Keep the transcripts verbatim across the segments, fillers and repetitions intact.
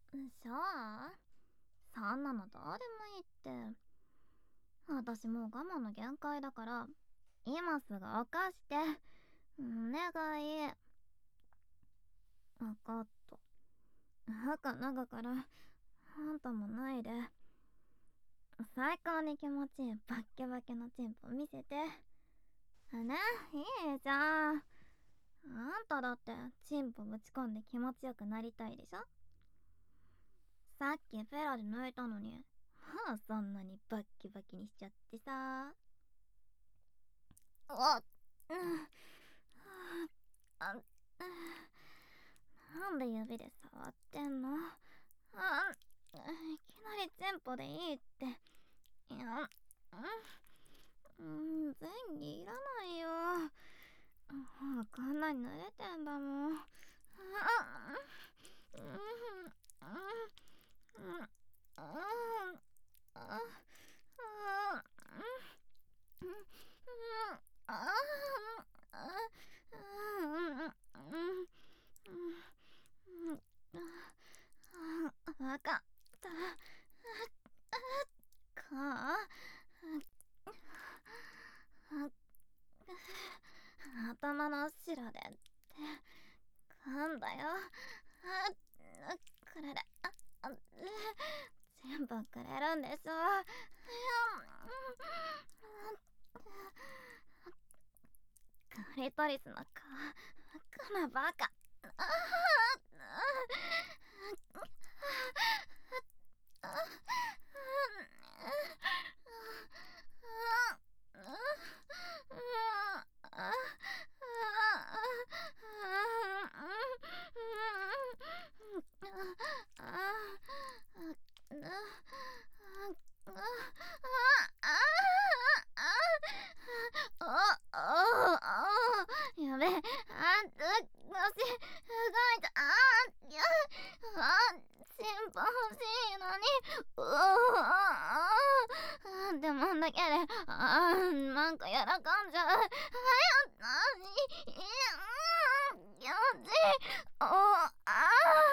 しょう？そんなのどうでもいいって。私もう我慢の限界だから、今すぐ起かして。お願い。わかった。赤中から、あんたもないで。最高に気持ちいいバッケバケのチンポ見せて。ね、いいじゃん。あんただってチンポぶち込んで気持ちよくなりたいでしょ？さっきフェラで抜いたのに、もうそんなにバッキバキにしちゃってさ。あ、うん、あ、なんで指で触ってんの？あ、いきなりチンポでいいって。いや、うん、前儀いらないよ。もうこんなに濡れてんだもん。あ、うん、うん、うん、うん、あ、あ、うん、うん、あ、わかった。か頭の後ろでってなんだよ。あ、くれる。あ、あ、全部くれるんでしょ。クリトリスの皮、クマバカ。あやべえ、あ、う、腰、動いた、あ、や、あ、チンポ欲しいのに、うお、でもだけで、あ、なんかやらかんじゃう。はや、なに、いや、気持ちいい、お、あ、あ、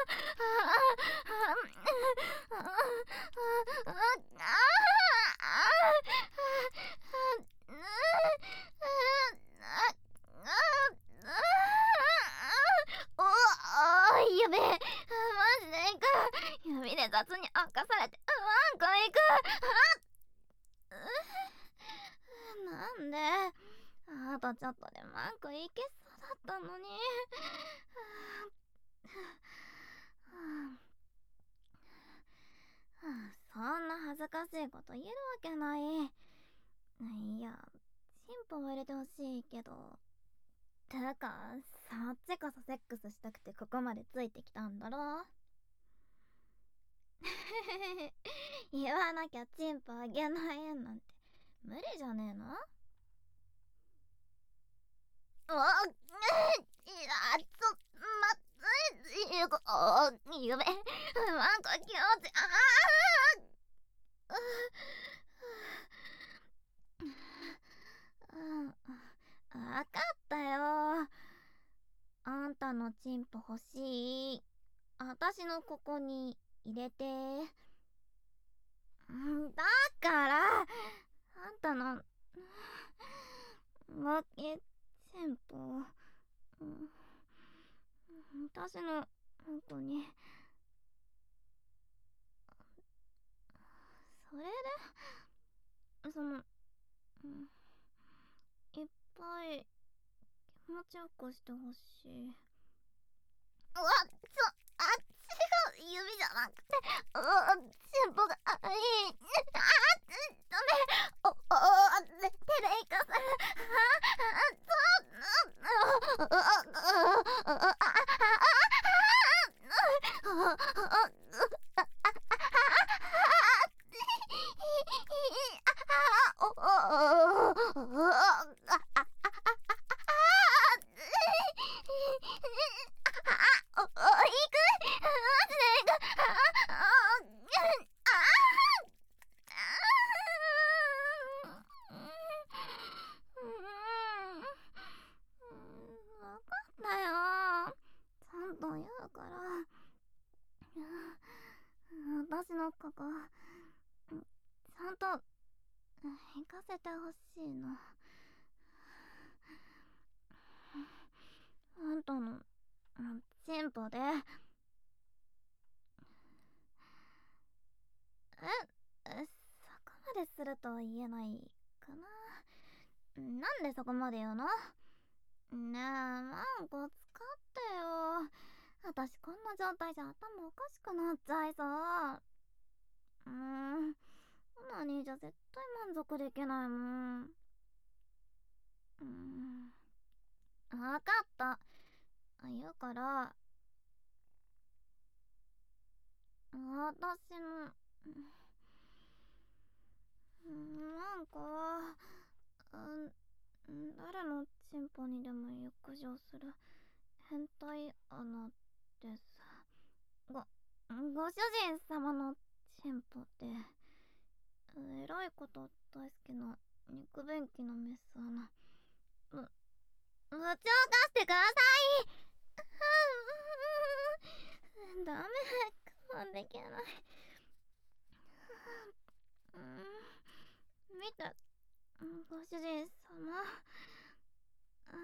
おお、やべえ、マジでいく。指で雑に明かされてワンコいく。なんで、あとちょっとでマンコいけそうだったのに。そんな恥ずかしいこと言えるわけない。いや、チンポは入れてほしいけど。てか、そっちこそセックスしたくてここまでついてきたんだろ。言わなきゃチンポあげないなんて無理じゃねえの？あ、いや、ちょ、まずい、ゆこ、ゆめ、なんか気持ち、ああ、わかったよ。あんたのチンポ欲しい。あたしのここに入れて。だからあんたのわけチンポ、私のここに、それでそのいっぱい気持ちよくしてほしい。うわ、ちょ、あ、違う、指じゃなくて、うわ、チンポが、あ、いい、あ、ダメ、お、お、手でいかせる、あ、あ、そう、あ、あ、あ、 のここちゃんと行かせてほしいの。あんたのチンポでええそこまでするとは言えないかな。なんでそこまで言うの？ねえ、マンコ使ってよ。私こんな状態じゃ頭おかしくなっちゃいそう。うーん、マニーじゃ絶対満足できないもん。うーん、わかった。言うから、私も、なんか、うん、誰のチンポにでも浴場する変態穴でさ、ご、ご主人様のチンポって、えらいこと大好きな肉便器のメス穴。ぶ、部長貸してください。ダメ、我慢できない。うん、見て、ご主人様。うん、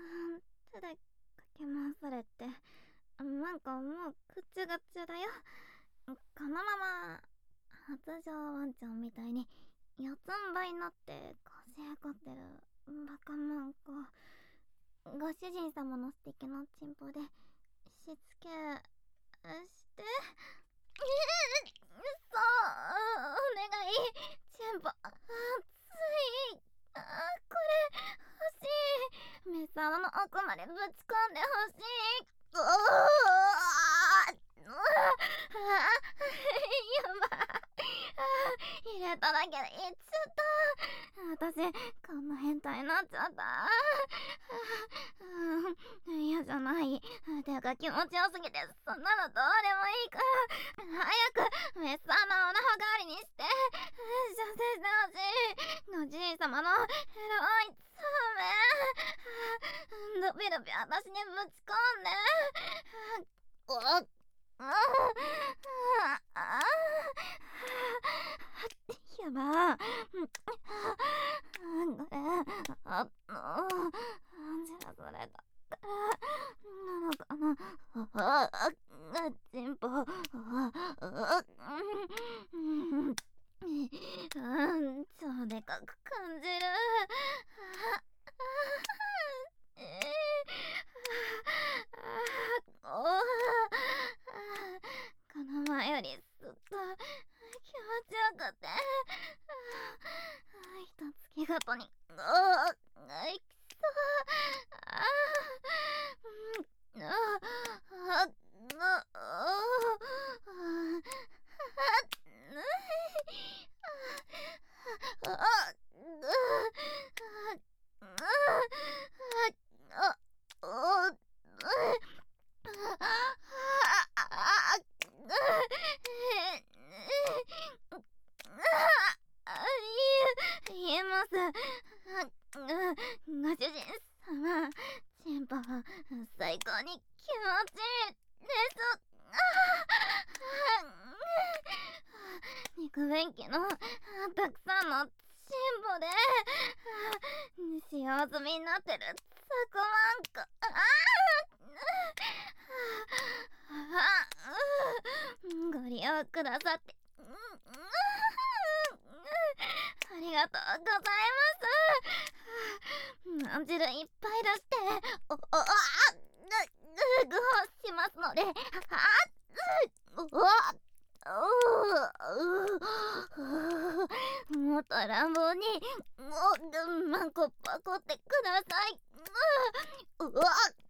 手でかき回されて、なんかもうぐちゅぐちゅだよ。このまま発情ワンちゃんみたいに四つん這いになって腰へこってるバカマンコ。ご主人様の素敵なチンポでしつけしてそうお願い。チンポ熱い。あ、これ欲しい。メス穴の奥までぶち込んでほしい。うおーやばい。入れただけでいっちゃった。私こんな変態になっちゃった。嫌じゃない。てか気持ちよすぎてそんなのどうでもいいから早くメス穴をナホ代わりにして射精してほしい。ご主人様のエロい爪ドビドビ私にぶち込んで。おっやばー。これあっじらされたなのかな。ああチンポああうん超でかく感じる。えー、おこの前よりずっと気持ちよくて一月ごとにおーいきそうあーあああ言えます。ご主人様、チンポは最高に気持ちいいです。肉便器のたくさんのチンポで使用済みになってるザコマンコ。ご利用くださってありがとうございます。まんじるいっぱい出しておおあぐをしますので、あおおもっと乱暴にもマンコパコってください。うわ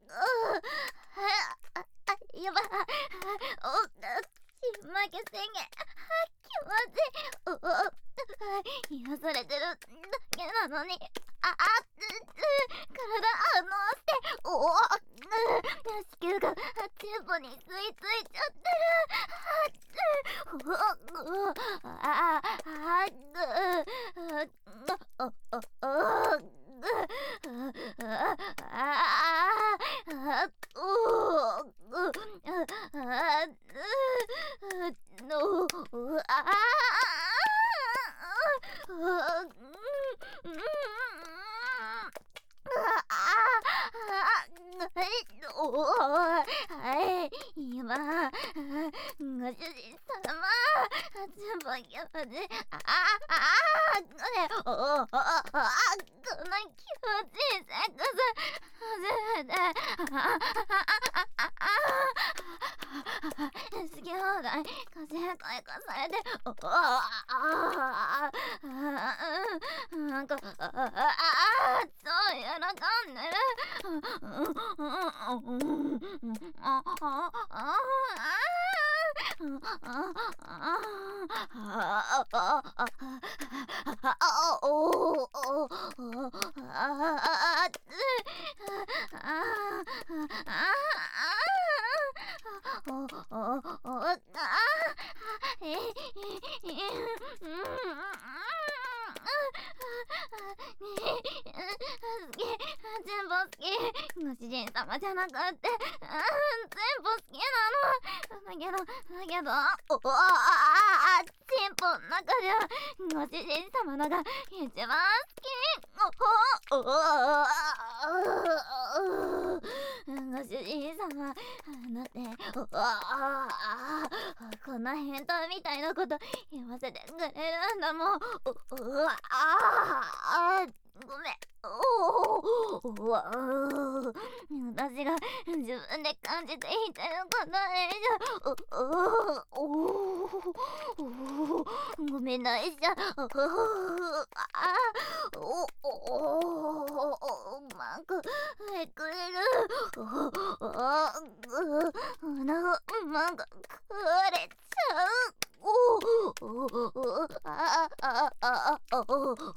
やばおちんまけ宣言気持ちいい。お癒されてるだけなのにああ体反応しておお子宮がチューブに吸い付いちゃってる。あああぐおおおああ持ち、ああああこれ、おおおおあこの気持ちいいセックス初めて、ああああああ好き放題家事変化されて、おおああああなんかああああそう喜んでる、ああああ全部好き、ご主人様じゃなくって、全部好きなの。だけどだけど、おおああチンポの中ではご主人様のが一番好き。おおおご主人様だっておおこんな変態みたいなこと言わせてくれるんだもん。おおああごめん。おお私が自分で感じていてること以上、おおごめんないじゃん。おおおマークえくれる。おおなマークくれちゃう。おおああああおお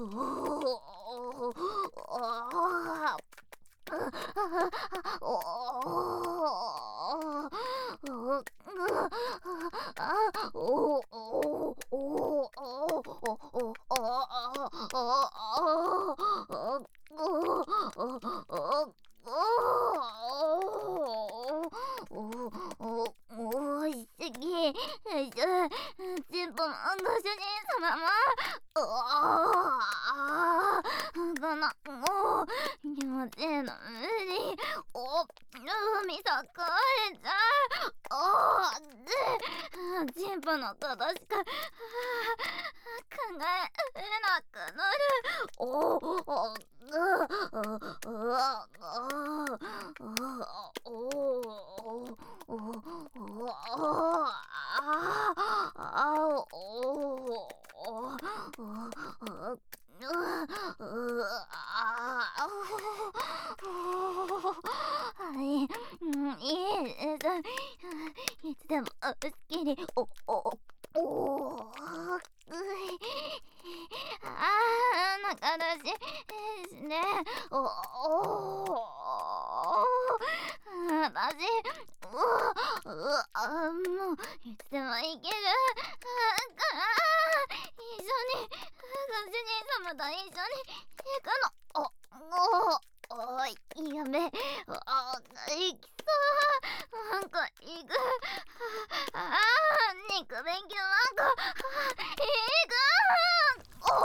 おいしすぎ。チンポもご主人様もおあこのもう気持ちいいのにお海さかれちゃう。おでチンポのことしか考えなくなる。おおおいいですいつでも好きにおおおああ仲良しですね。おお私うわもういつでもいけるから一緒にご主人様と一緒に行くの。おおおいやめお行きそうなんか行くああ肉勉強なんか行くお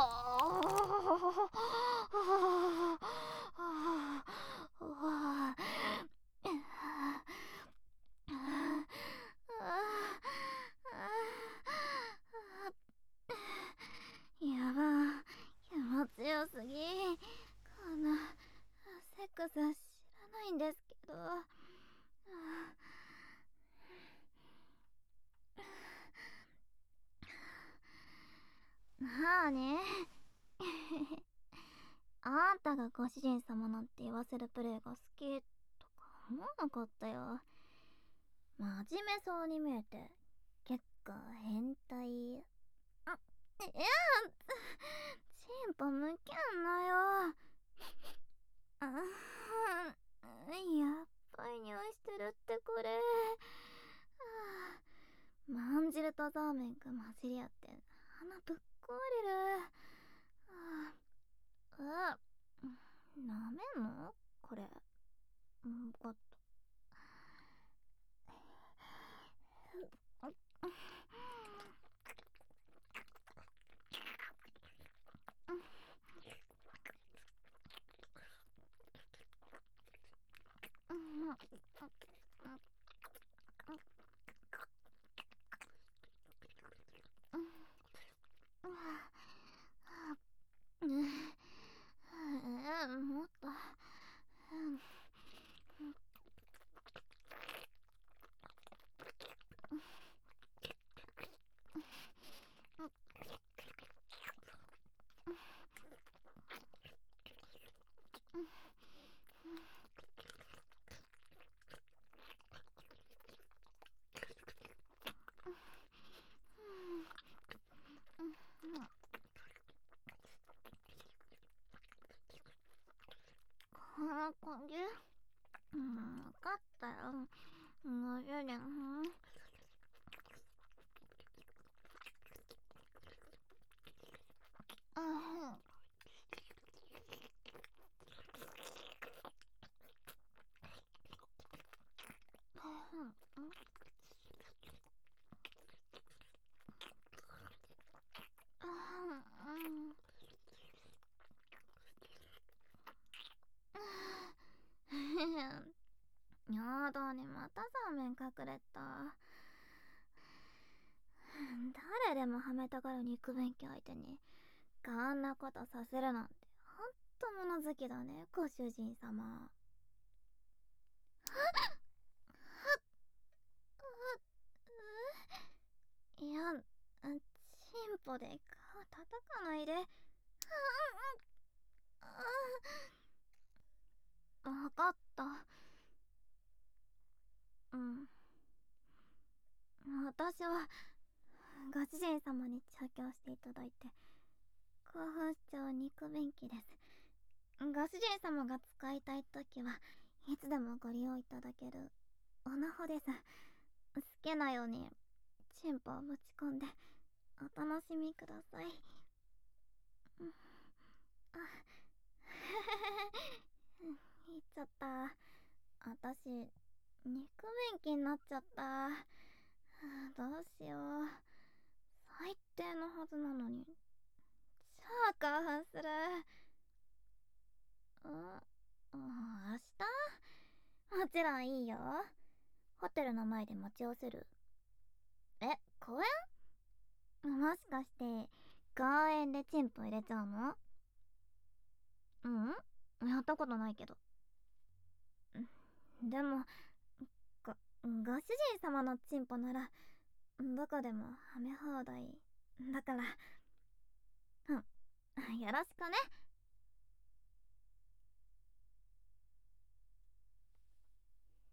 やば気持ちよすぎ。こんなセックス知らないんですけど。なあねあんたがご主人様なんて言わせるプレイが好きとか思わなかったよ。真面目そうに見えて結構変態。あいやチンポむけんなよあやっぱり匂いしてるってこれ。まんじるとザーメンが混じり合って鼻ぶっ壊れる。あなめんのこれ。うんかった。 感じ？うん、分かったよ。ご主人。うん。やだね、またザーメン隠れた。誰でもはめたがる肉便器相手にあんなことさせるなんてほんと物好きだね、ご主人様。いや、チンポで顔叩かないで。わかった。うん。私はご主人様に調教していただいて興奮しちゃう肉便器です。ご主人様が使いたいときはいつでもご利用いただけるオナホです。好きなようにチンポをぶち込んでお楽しみください。あ言っちゃった。私肉便器になっちゃった。どうしよう。最低のはずなのに超興奮する。うん、明日もちろんいいよ。ホテルの前で待ち合わせる。え、公園？もしかして公園でチンポ入れちゃうの？うん、やったことないけど。でもご、ご主人様のチンポならどこでもはめ放題だから。うん、よろしくね。